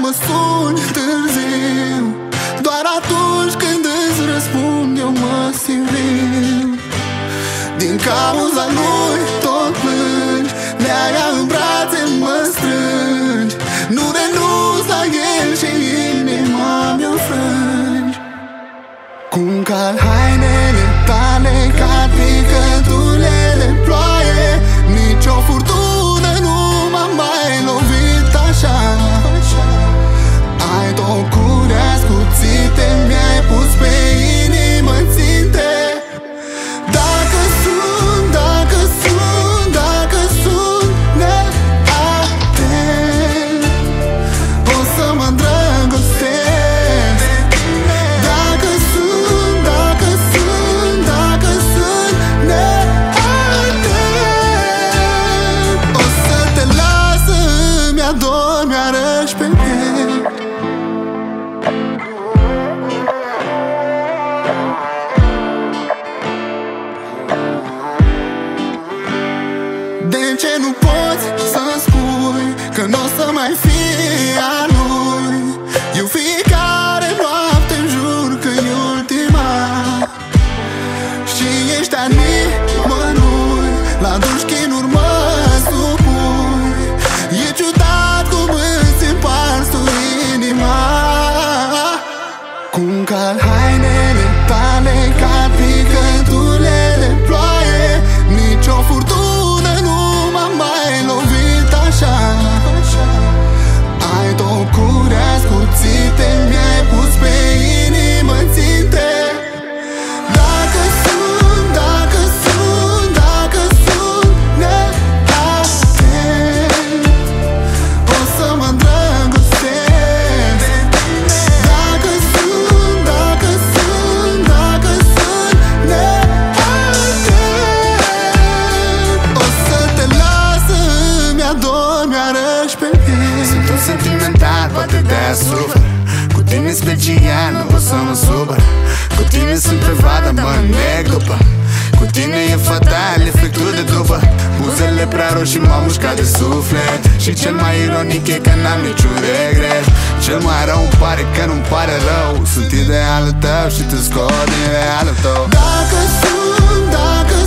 mă suni târziu, doar atunci când îți răspund eu mă simt viu. Din cauza lui tot plângi, de-aia în brațe mă strângi. Nu renunț la el și inima mi-o frângi. Cum cal hainele tale ca picătule de ploaie, nici o furtună nu m-a mai lovit așa. Ai tocuri ascuțite, mi-ai pus pe inimă ținte. Dacă sunt neatent, o să mă îndrăgostesc. Dacă sunt neatent, o să te las să-mi adormi iarăși pe piept. De ce nu poți să-mi spui că n-o să mai fii a lui? Eu fiecare noapte jur că-i ultima și ești a nimănui, la duș chinuri mă supui. E ciudat cum îți împarți tu inima. Cum cal hainele tale ca picătule de ploaie, nici o furtună nu m-a mai lovit așa. Ai tocuri ascuțite, mi-ai pus pe inimă ținte. Dacă sunt neatent, o să mă îndrăgostesc. Dacă sunt neatent, o să te las să-mi adormi iarăși pe piept. Sunt un sentimental, poate de-aia sufăr. Cu tine special, nu pot să mă supăr. Cu tine sunt pe vadă, mă neg după. Cu tine e fatal, efectul de după. Buzele prea roșii m-au mușcat de suflet. Și cel mai ironic e că n-am niciun regret. Cel mai rău îmi pare că nu-mi pare rău. Sunt idealul tău și te scot din idealul tău. Dacă sunt